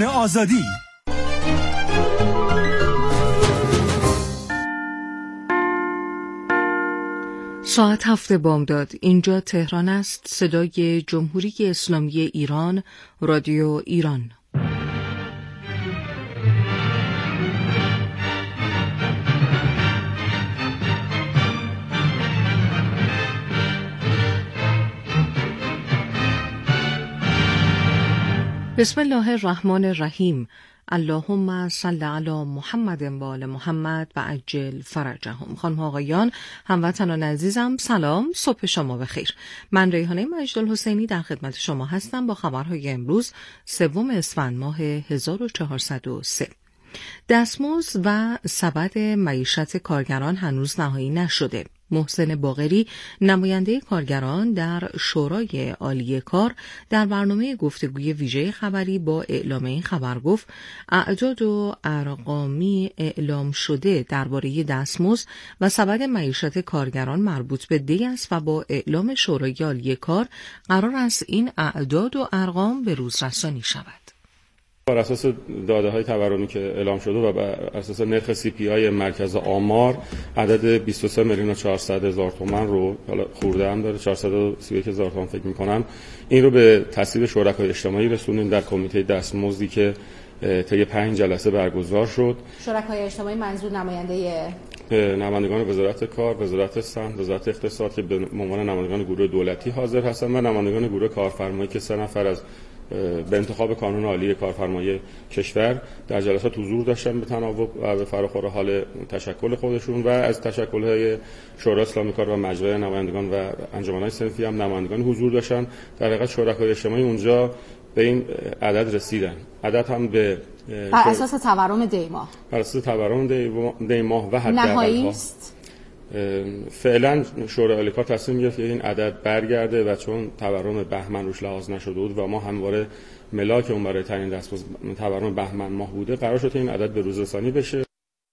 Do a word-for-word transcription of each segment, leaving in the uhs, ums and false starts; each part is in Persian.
آزادی. ساعت هفت بامداد. اینجا تهران است. صدای جمهوری اسلامی ایران، رادیو ایران. بسم الله الرحمن الرحیم. اللهم صل علی محمد و آل محمد و عجل فرجهم. خانم و آقایان، هموطنان عزیزم، سلام، صبح شما بخیر. من ریحانه مجدالحسینی در خدمت شما هستم با خبرهای امروز سوم اسفند ماه هزار و چهارصد و سه. دستمزد و سبد معیشت کارگران هنوز نهایی نشده. محسن باقری، نماینده کارگران در شورای عالی کار، در برنامه گفتگوی ویژه خبری با اعلام این خبر گفت اعداد و ارقامی اعلام شده درباره دستمزد و سبد معیشت کارگران مربوط به دی است و با اعلام شورای عالی کار قرار است این اعداد و ارقام به روز رسانی شود. بر اساس داده‌های تورمی که اعلام شده و بر اساس نرخ سی پی آی مرکز آمار، عدد بیست و سه میلیون و چهارصد هزار تومان رو، حالا خورده هم داره، چهارصد و سی و یک هزار تومان فکر می‌کنم، این رو به تصویب شرکای اجتماعی رسوندیم در کمیته دستمزدی که طی پنج جلسه برگزار شد. شرکای اجتماعی منظور نماینده نمایندگان وزارت کار، وزارت صنعت، وزارت اقتصاد که به عنوان نمایندگان گروه دولتی حاضر هستند و نمایندگان گروه کارفرمایی که سه نفر از به انتخاب کانون عالی کارفرمایی کشور در جلسات حضور داشتن به تناوب و به فراخور حال تشکل خودشون و از تشکل‌های شورای اسلامی کار و مجمع نمایندگان و انجمن‌های صنفی هم نمایندگان حضور داشتن. در حقیقت شرکای اجتماعی اونجا به این عدد رسیدن. عدد هم به بر اساس تورم دی ماه بر اساس تورم دی ماه و حداقل‌ها نهایی است. فعلا شورای عالی کار تصمیم گرفت که این عدد برگرده و چون تورم بهمن روش لحاظ نشده بود و ما همواره ملاک اون برای تعیین دستمزد تورم بهمن ماه بوده، قرار شد این عدد به روز رسانی بشه.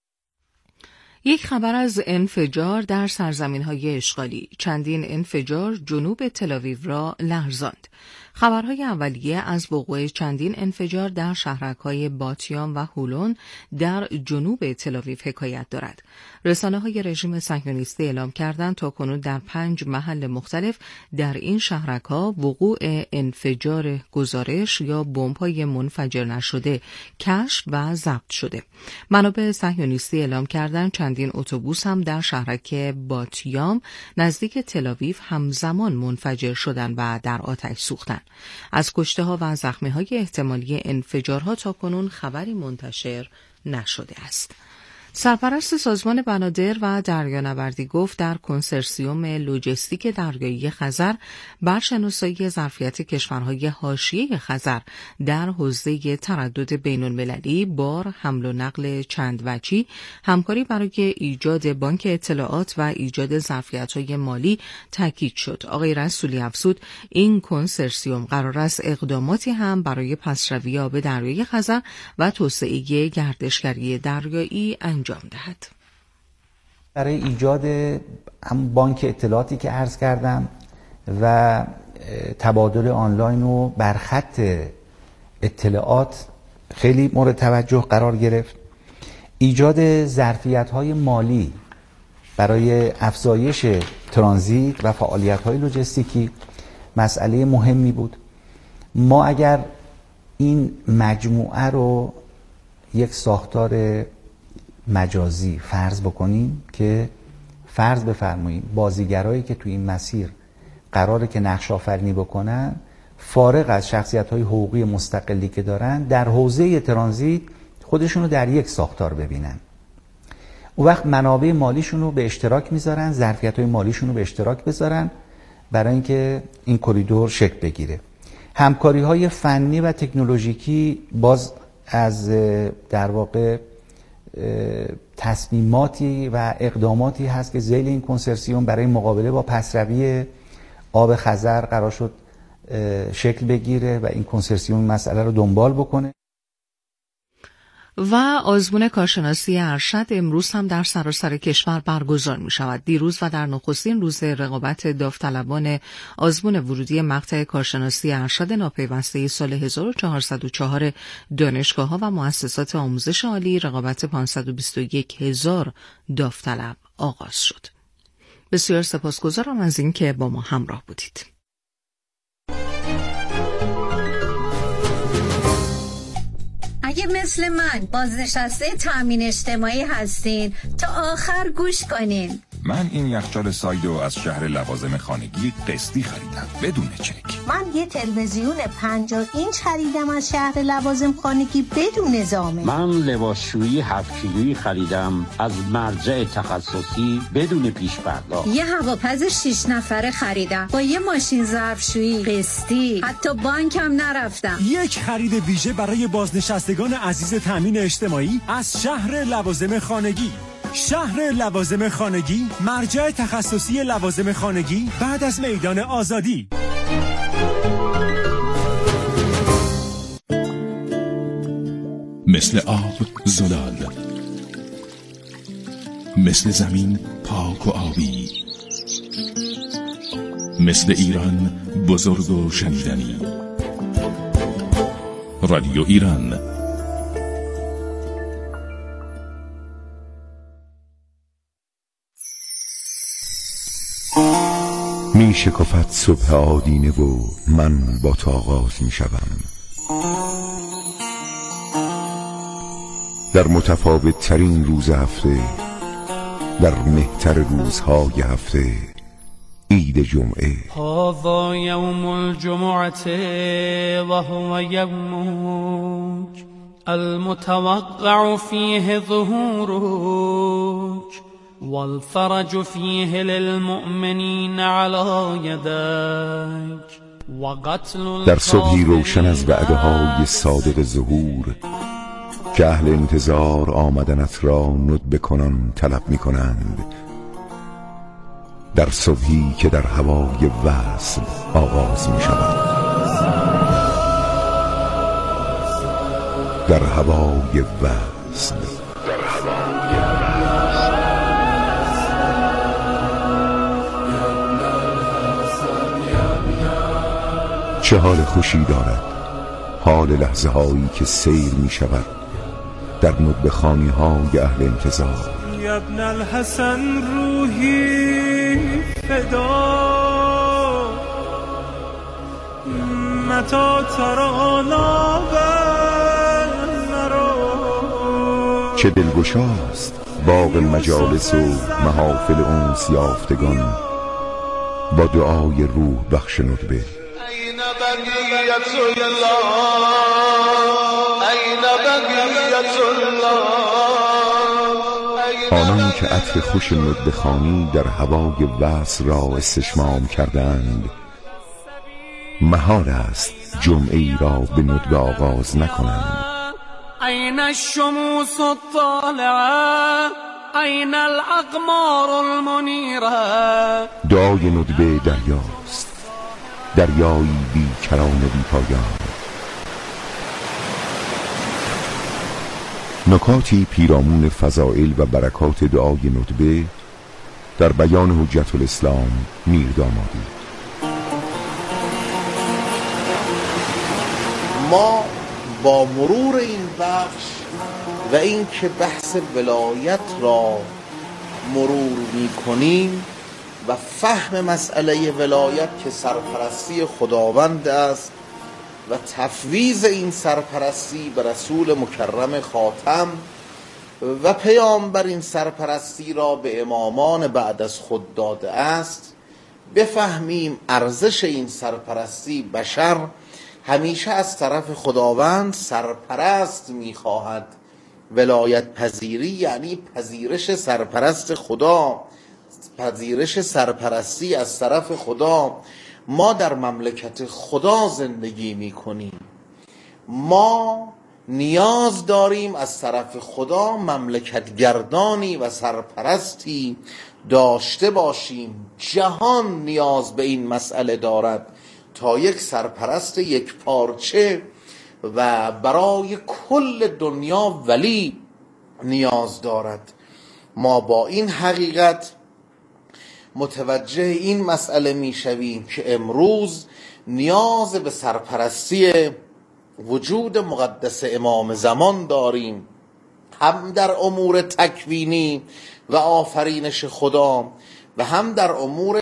یک خبر از انفجار در سرزمین‌های اشغالی. چندین انفجار جنوب تل‌آویو را لرزاند. خبرهای اولیه از وقوع چندین انفجار در شهرک‌های باتیام و هولون در جنوب تل‌آویو حکایت دارد. رسانه‌های رژیم صهیونیستی اعلام کردند تا کنون در پنج محل مختلف در این شهرک‌ها وقوع انفجار گزارش یا بمب‌های منفجر نشده کشف و ضبط شده. منابع صهیونیستی اعلام کردند چندین اتوبوس هم در شهرک باتیام نزدیک تل‌آویو همزمان منفجر شدند و در آتش سوختند. از کشته‌ها و زخمی‌های احتمالی انفجارها تا کنون خبری منتشر نشده است. سرپرست سازمان بنادر و دریانوردی گفت در کنسرسیوم لوجستیک دریایی خزر بر شناسایی ظرفیت کشورهای حاشیه خزر در حوزه تردد بین‌المللی، بار، حمل و نقل چند وجهی، همکاری برای ایجاد بانک اطلاعات و ایجاد ظرفیت‌های مالی تاکید شد. آقای رسولی افزود این کنسرسیوم قرار است اقداماتی هم برای پسروی آب دریای خزر و توسعه گردشگری دریایی انجام دهد. برای ایجاد هم بانک اطلاعاتی که عرض کردم و تبادل آنلاین و برخط اطلاعات خیلی مورد توجه قرار گرفت. ایجاد ظرفیت‌های مالی برای افزایش ترانزیت و فعالیت‌های لوجستیکی مسئله مهمی بود. ما اگر این مجموعه رو یک ساختار مجازی فرض بکنیم که فرض بفرماییم بازیگرایی که توی این مسیر قراره که نقش آفرینی بکنن، فارغ از شخصیت‌های حقوقی مستقلی که دارن، در حوزه ترانزیت خودشون رو در یک ساختار ببینن. اون وقت منابع مالیشون رو به اشتراک میذارن، ظرفیت‌های مالیشون رو به اشتراک بذارن برای اینکه این کریدور شکل بگیره. همکاری‌های فنی و تکنولوژیکی باز از در واقع تصمیماتی و اقداماتی هست که ذیل این کنسرسیوم برای مقابله با پسروی آب خزر قرار شد شکل بگیره و این کنسرسیوم مسئله رو دنبال بکنه. و آزمون کارشناسی ارشد امروز هم در سراسر کشور برگزار می شود. دیروز و در نخستین روز رقابت داوطلبان آزمون ورودی مقطع کارشناسی ارشد ناپیوسته سال هزار و چهارصد و چهار دانشگاه‌ها و مؤسسات آموزش عالی رقابت پانصد و بیست و یک هزار داوطلب آغاز شد. بسیار سپاسگزارم از اینکه با ما همراه بودید. اگه مثل من بازنشسته تأمین اجتماعی هستین تا آخر گوش کنین. من این یخچال سایدو از شهر لوازم خانگی قسطی خریدم بدون چک. من یه تلویزیون پنجاه اینچ خریدم از شهر لوازم خانگی بدون زامن. من لباسشویی هفت کیلویی خریدم از مرجع تخصصی بدون پیش پرداخت. یه هواپز شش نفره خریدم با یه ماشین ظرفشویی قسطی، حتی بانکم نرفتم. یک خرید ویژه برای بازنشستگان عزیز تأمین اجتماعی از شهر لوازم خانگی. شهر لوازم خانگی، مرجع تخصصی لوازم خانگی بعد از میدان آزادی. مثل آب زلال، مثل زمین پاک و آبی، مثل ایران بزرگ و شنیدنی. رادیو ایران. می شکفت صبح آدینه و من با تو آغاز می شوم. در متفاوت ترین روز هفته، در مهتر روزهای هفته، عید جمعه. هذا یوم الجمعه و هو یومک المتوقع فیه ظهورک والفرج فيه للمؤمنين على يديك وقتل. در صبحی روشن از وعده‌های صادق ظهور که اهل انتظار آمدنت را ندبه کنان طلب می کنند. در صبحی که در هوای وصل آغاز می شود، در هوای وصل. چه حال خوشی دارد حال لحظه هایی که سیر می شود در ندبه خانی های اهل انتظار. یا ابن الحسن روحی فدا متا ترانا چه دلگشاست باغ مجالس و محافل انس یافتگان با دعای روح بخش ندبه. آنانی که عطر خوش ندبه خوانی در هوای وصل را استشمام کردند، محال است جمعه ای را به ندبه آغاز نکنند. این الشموس الطالعه این الاقمار المنیره. دعای ندبه دریاست، دریایی بی کران بی پایان. نکاتی پیرامون فضائل و برکات دعای ندبه در بیان حجت الاسلام میردامادی. ما با مرور این بخش و این که بحث ولایت را مرور می کنیم و فهم مسئله ولایت که سرپرستی خداوند است و تفویض این سرپرستی به رسول مکرم خاتم و پیامبر این سرپرستی را به امامان بعد از خود داده است، بفهمیم ارزش این سرپرستی. بشر همیشه از طرف خداوند سرپرست میخواهد. ولایت پذیری یعنی پذیرش سرپرست خدا، پذیرش سرپرستی از طرف خدا. ما در مملکت خدا زندگی میکنیم، ما نیاز داریم از طرف خدا مملکت گردانی و سرپرستی داشته باشیم. جهان نیاز به این مسئله دارد تا یک سرپرست یک پارچه و برای کل دنیا ولی نیاز دارد. ما با این حقیقت متوجه این مسئله می شویم که امروز نیاز به سرپرستی وجود مقدس امام زمان داریم، هم در امور تکوینی و آفرینش خدا و هم در امور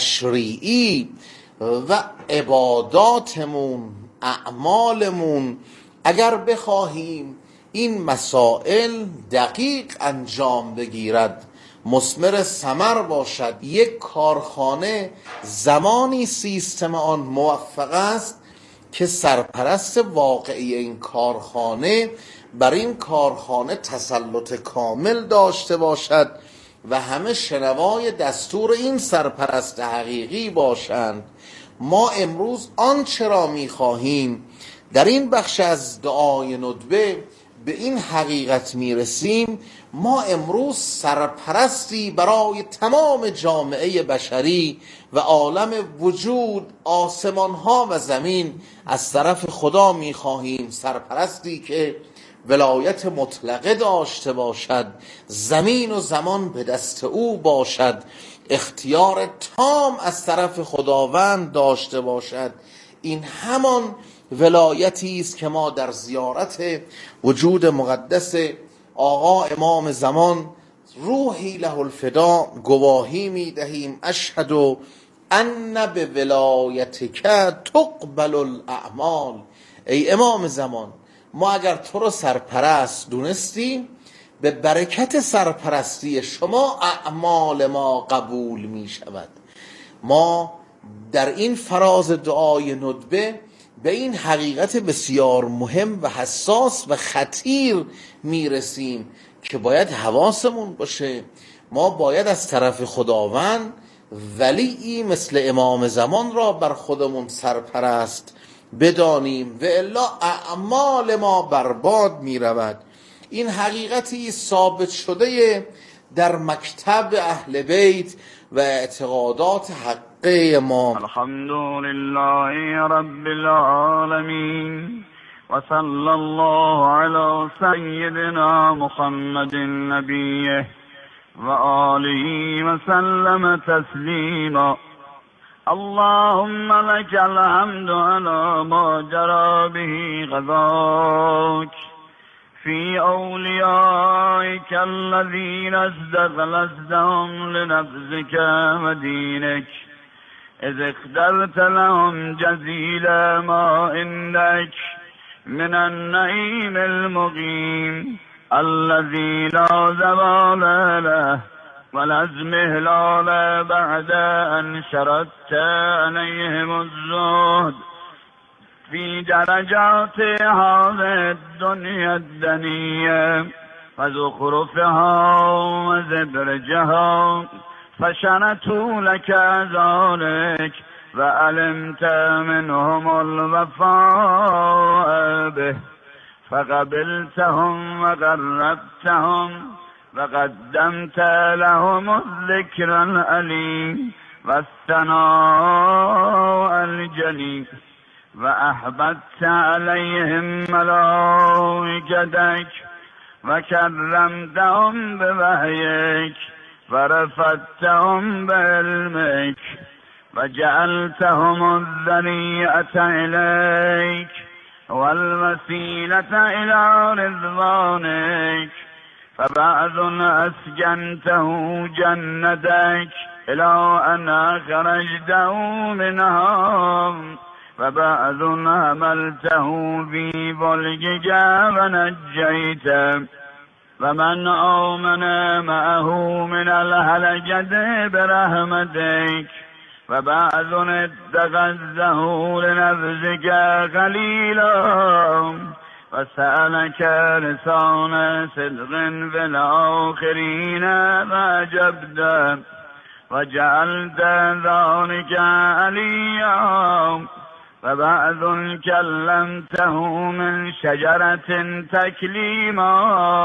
تشریعی و عباداتمون، اعمالمون. اگر بخواهیم این مسائل دقیق انجام بگیرد، مثمر ثمر باشد، یک کارخانه زمانی سیستم آن موفق است که سرپرست واقعی این کارخانه بر این کارخانه تسلط کامل داشته باشد و همه شنوای دستور این سرپرست حقیقی باشند. ما امروز آنچه را می‌خواهیم در این بخش از دعای ندبه به این حقیقت میرسیم. ما امروز سرپرستی برای تمام جامعه بشری و عالم وجود، آسمان ها و زمین از طرف خدا میخواهیم، سرپرستی که ولایت مطلقه داشته باشد، زمین و زمان به دست او باشد، اختیار تام از طرف خداوند داشته باشد. این همان ولایتی است که ما در زیارت وجود مقدس آقا امام زمان روحی له الفدا گواهی می دهیم. اشهد ان به ولایتک تقبل الاعمال. ای امام زمان، ما اگر تو رو سرپرست دونستیم، به برکت سرپرستی شما اعمال ما قبول می شود. ما در این فراز دعای ندبه به این حقیقت بسیار مهم و حساس و خطیر میرسیم که باید حواسمون باشه. ما باید از طرف خداوند ولی مثل امام زمان را بر خودمون سرپرست بدانیم و الا اعمال ما برباد میرود. این حقیقتی ثابت شده در مکتب اهل بیت و اعتقادات حقه ما. الحمدلله رب العالمین و صلی الله علی سیدنا محمد نبیه و آله و سلم تسلیما. اللهم لك الحمد على ما جرى به غضاك في أوليائك الذين استغلزتهم لنفسك ودينك، إذ اخترت لهم جزيل ما عندك من النعيم المقيم الذي لا زوال له ولا ازمهلال بعد أن شردت عليهم الزهد في درجات هذه الدنيا الدنية وزخرفها وزبرجها، فشنتوا لك ذلك وعلمت منهم الوفاء به، فقبلتهم وقربتهم وقدمت لهم الذكر العليم والثناء الجليل، وأحببت عليهم ملائكتك وكرمتهم بوحيك ورفعتهم بعلمك وجعلتهم الذريعة إليك والوسيلة إلى رضوانك، فبعض أسكنته جنتك إلى أن أخرجته منها، وبعض حملته في فلكك ونجيته، ومن آمن معه من الهلكة برحمتك، وبعض اتخذته لنفسك خليلا وسألك لسان صدق في الآخرين فأجبته وجعلت ذلك عليا، وبعض كلمته من شجرة تكليما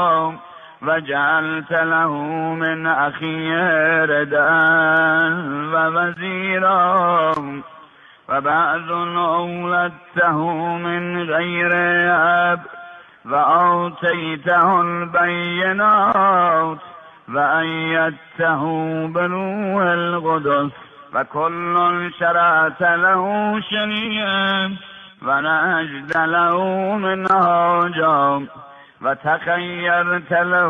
وجعلت له من أخيه ردا ووزيرا، و بعض أولدته من غیر أب و آتیته البینات و ایدته بروح القدس و کل شرعت له شریعا و نجد له من حاجا و تخیرت له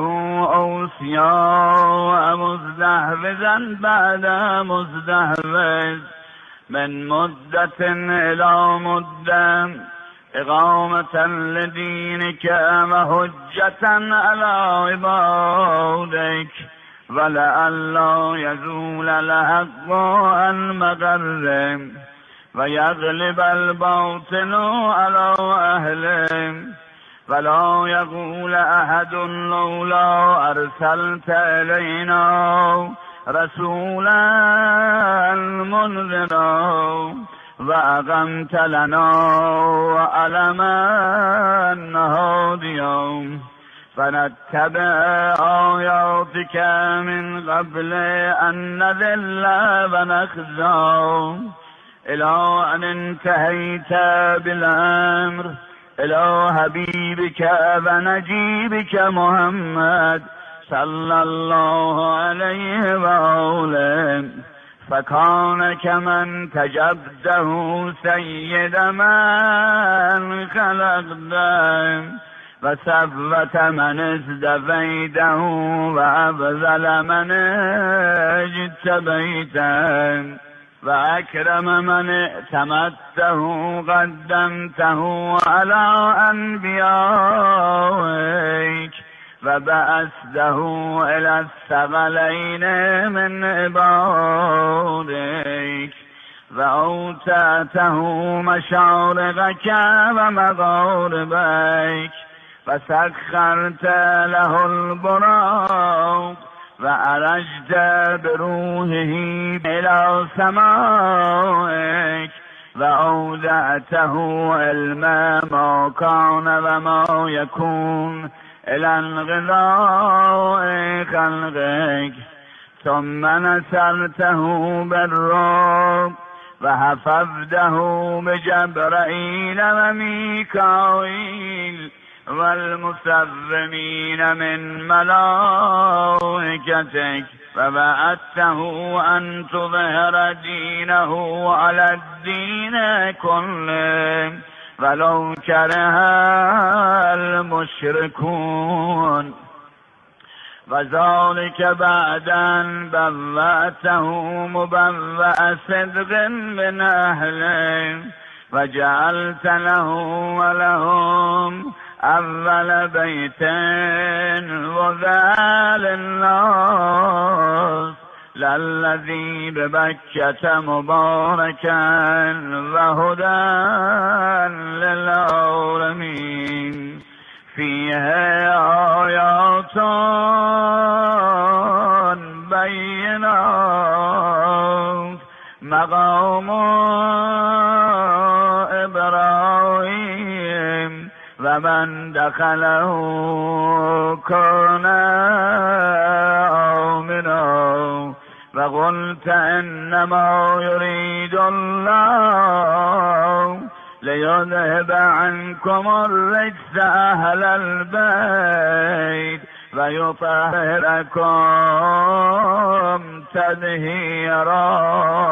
اوصیا مزدحوزا بعد مزدحوز من مدت الى مدت اقامة لدینک و حجتا علی عبادک ولئلا یزول الحق عن مغره و یغلب الباطل علی اهله ولا یقول احد لولا ارسلت الینا رسولا منذرا و اقمت لنا علما هادیا فنتبع آیاتک من قبل ان نذل و نخزا الى ان انتهیت بالامر الى حبیبک و نجیبک محمد صلی الله علیه و آله فکان کمن تجبده سید من خلقده و ثبت من ازدفیده و افضل من اجتبیته و اکرم من اعتمدته قدمته علی انبیائک و بعثته الی الثقلین من عبادک و اوتعته مشارقک و مغاربک و سخرت له البراق و عرجت بروحه الى سمائک و اودعته علم ما کان و ما یکون الى انقضاء خلقک ثم نصرته بالرعب و حفظته بجبرائیل و میکائیل والمسومین من ملائکتک و وعدته ان تظهر دینه علی الدین کله ولو کره المشرکون و ذلک بعدا بوأته مبوأ صدق من اهله و جعلت له ولهم اول بیت وضع للناس للذی ببکة مبارکا و هدى للعالمین فیه آیات بینات مقام ابراهیم و من دخله کان آمنا و قلت انما یرید الله لیذهب عنکم الرجس اهل البیت و یطهرکم تطهیرا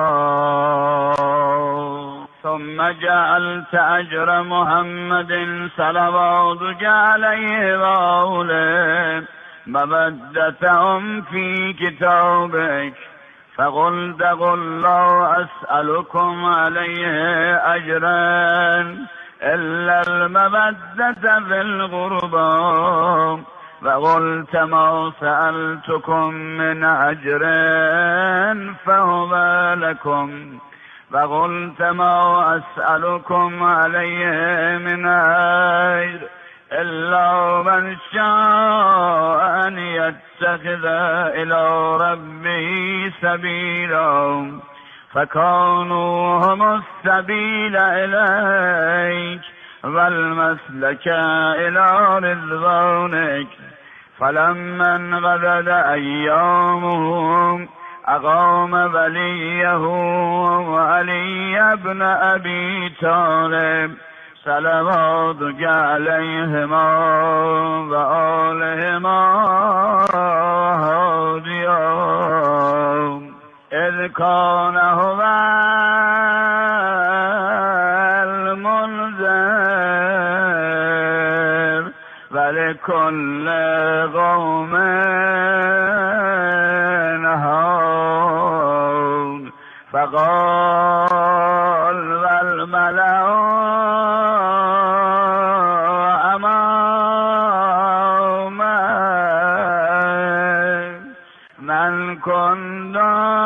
ثم جعلت اجر محمد صلواتک علیه و آله مودتهم فی کتابک فقلت قل لا اسألكم علیه اجرا الا المودة فی القربى وقلت ما سألتكم من اجر فهو لكم وقلت ما اسألكم علیه من اجر الا من شاء ان يتخذ الى ربه سبيلا فكانوا هم السبيل اليك والمسلك الى رضوانك فلما انقضت ايامهم اقام ولیه و علی ابن ابی طالب صلوات علیهما و آلهما هادیان اذ کان هو المنذر ولکل قوم هاد فقال والملأ امام من كنت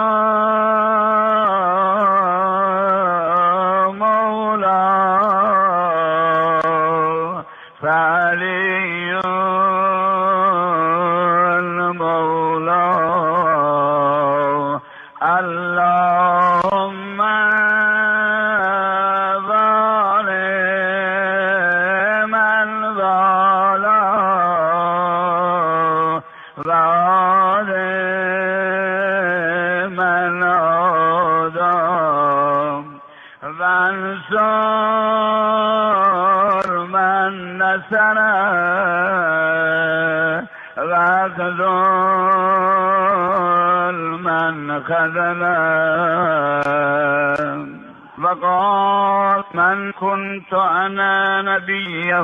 من خذل وقال من كنت أنا نبيه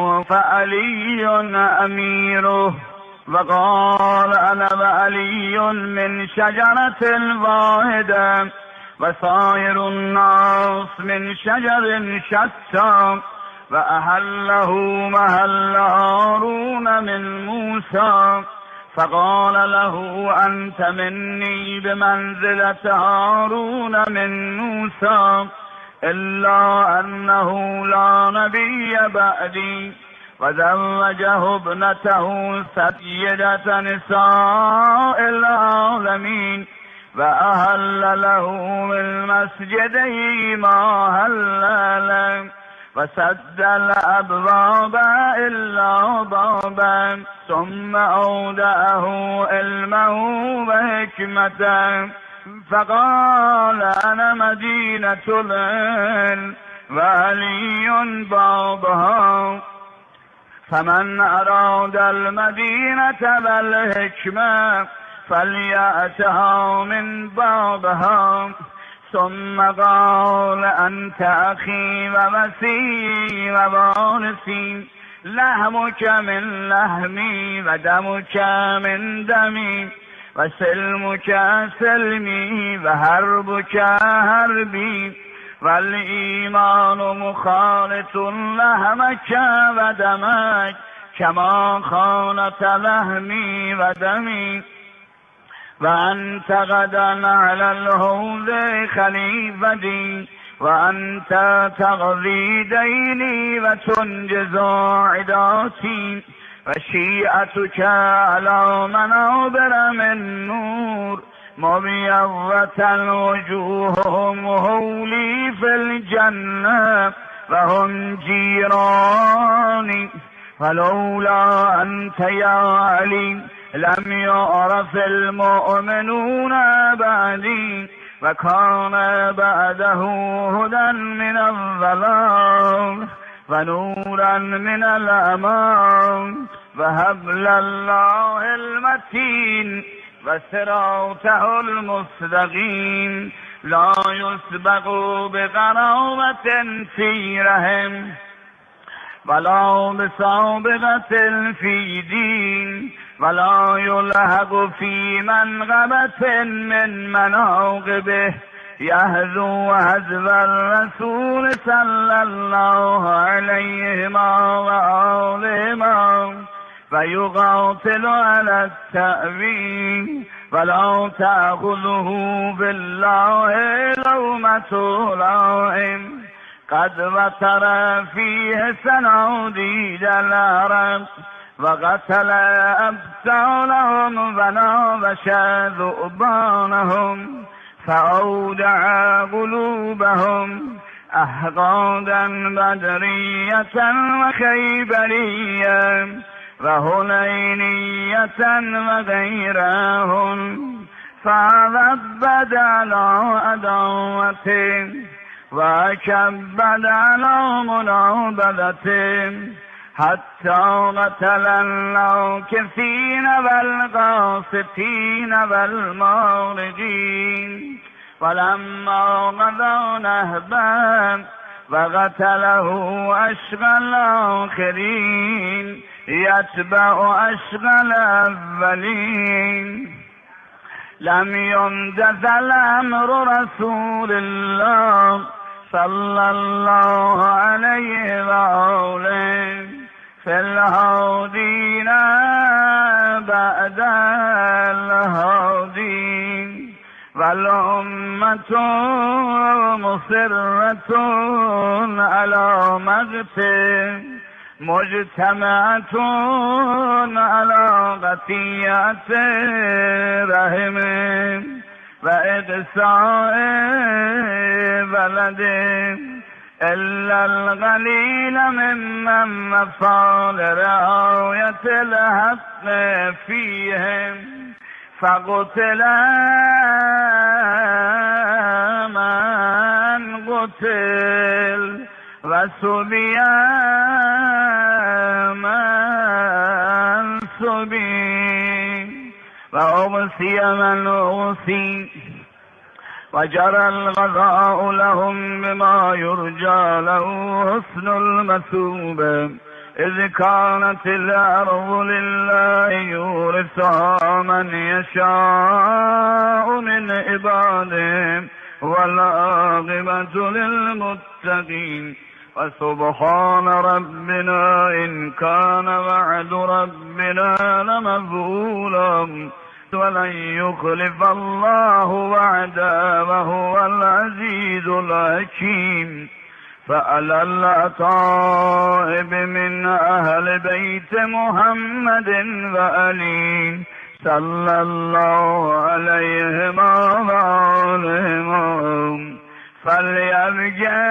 فعلي أميره وقال أنا وعلي من شجرة واحدة وسائر الناس من شجر شتى وأحله محل هارون من موسى فقال له أنت مني بمنزلة هارون من موسى إلا أنه لا نبي بعدي وزوجه ابنته سيدة نساء العالمين وأهل له من مسجده ما هل له وسد الأبواب إلا بابا ثم أودعه علمه وحكمته فقال أنا مدينة العلم وعلي بابها فمن أراد المدينة والحكمة فليأتها من بابها ثم قال أنت أخي ووسيي ووارثي لحمك من لحمي ودمك من دمي وسلمك سلمي وحربك حربي والإيمان مخالط لحمك ودمك كما خالط لحمي ودمي وأنت غدا على الحوض خليفتي وأنت تقضي ديني وتنجز عداتي وشيعتك على منابر من نور مبيضة وجوههم هولي في الجنة وهم جيراني ولولا أنت يا علي لم يعرف المؤمنون بعدي وكان بعده هدى من الظلام ونورا من الأمان وهبل الله المتين وصراطه المستقيم لا يسبق بقرابة في رحم ولا بسابقة في دين ولا يلحق في منغبة من مناقبه يهذو هذو الرسول صلى الله عليه وآله فيقاتل على التأويل ولا تأخذه بالله لومة لائم قد وتر فيه سناديد العرب وقتل أبطالهم ونابش ذؤبانهم فأودع قلوبهم أحقادا بدرية وخيبرية وهنينية وغيرهم فعبد على عداوته وكبد على منابذته حتى قتل اللاكفين والقاسطين والمارجين. ولما قضى نهبا وقتله أشقى الآخرين يتبع أشقى الأولين. لم يمتثل الأمر رسول الله صلى الله عليه وآله في الهادين بعد الهادين. والأمة مصرة على مقته مجتمعة على قطيعة رحم وإقصاء بلد إلا القليل ممن مفعل رعاية الحق فيهم. فقتل من قتل وسبي من سبي وأغسي من أغسي وجرى الغضاء لهم بما يرجى له حسن المثوبة. إذ كانت الأرض لله يورثها من يشاء من عباده والعاقبة للمتقين. وسبحان ربنا إن كان وعد ربنا لمفعولا ولن يخلف الله وعده وهو العزيز الحكيم. فعلى الأطائب من أهل بيت محمد وآله صلى الله عليهم وآلهم فليبقى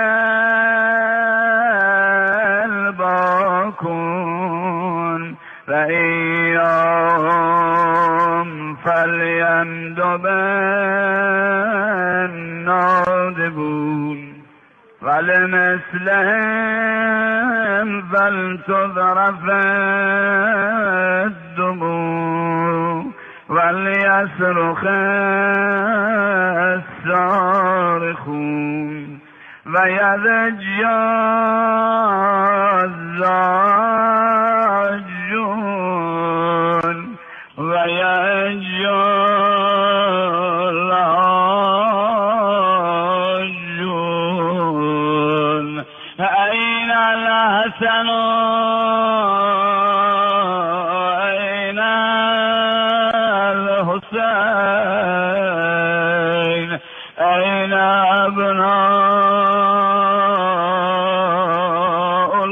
الباكون فإياهم فليندب النادبون. ولمثلهم فلتذرف الدموع وليصرخ الصارخون ويضج الزاجون ويهج اللاجون. أين الحسن أين الحسين أين أبناء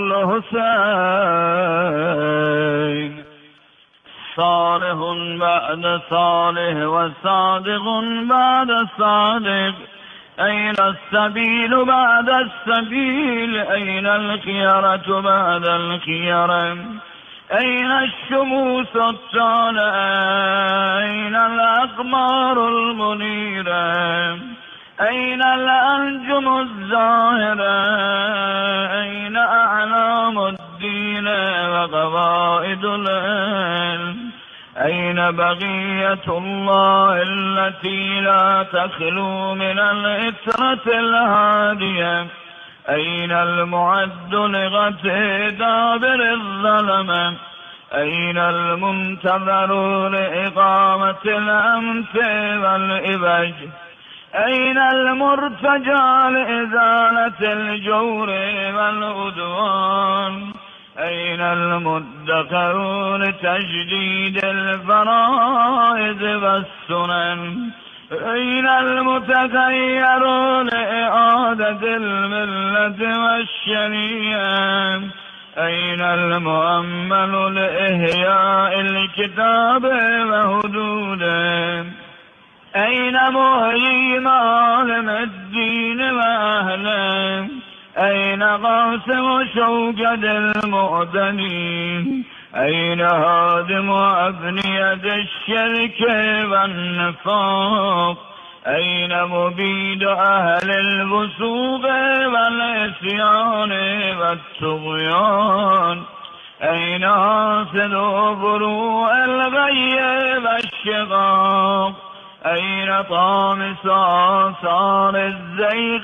الحسين. صالح بعد صالح وصادق بعد صادق. أين السبيل بعد السبيل أين الخيرة بعد الخيرة. أين الشموس الطالعة أين الأقمار المنيرة. أين الأنجم الزاهرة أين أعلام الدين وقواعد العلم. أين بقية الله التي لا تخلو من الإثرة الهادية. أين المعد لغة دابر الظلمة. أين المنتظر لإقامة الأمت والإبج. أين المرتجى لإزالة الجور والعدوان. أين المدخر لتجديد الفرائض والسنن. أين المتغير لإعادة الملة والشريعة. أين المؤمل لإحياء الكتاب وحدوده. أين محيي معالم الدين وأهله. أين قاسم شوكة المؤذنين. أين هادم أبنية راية الشرك والنفاق أين مبيد أهل الفسوق والعصيان والطغيان أين حاسد فروع الغي والشقاق أين طامس آثار الزيغ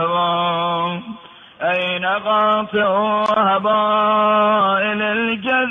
والأهواء أين قاطع هبائل الجذب